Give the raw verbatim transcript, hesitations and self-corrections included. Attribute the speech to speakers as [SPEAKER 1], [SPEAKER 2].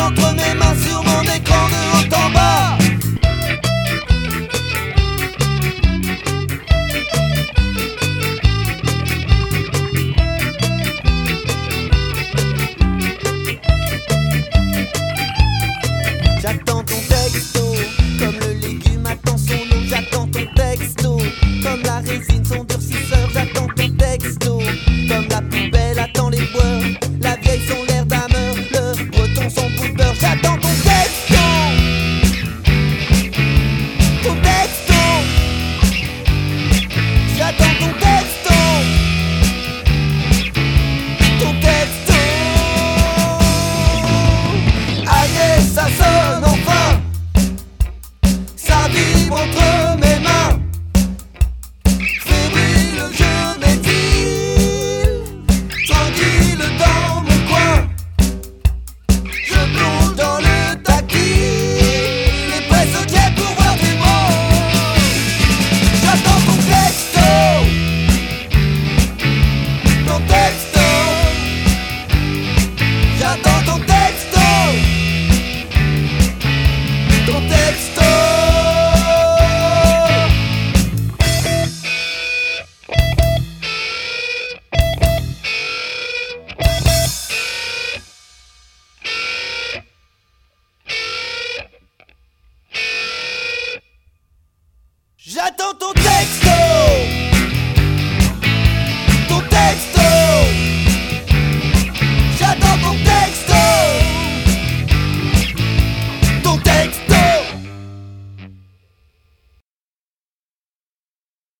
[SPEAKER 1] entre mes mains sur mon écran de haut en bas. J'attends ton texto, comme le légume attend son eau. J'attends ton texto, comme la résine son durcisseur. J'attends ton texto, comme la poubelle attend les boeurs. La vieille son l'air d'ameur, le breton son bout de beurre. J'attends ton texto, ton texto. J'attends ton texto, ton texto. Aïe, ça sonne enfin, ça vibre entre mes mains. Fébrile, je m'étire, tranquille dans mon coin. Je plonge dans le taquis, les presses au jet pour voir des mots. J'attends ton texto, ton texto. J'attends ton texto, ton texto. J'attends ton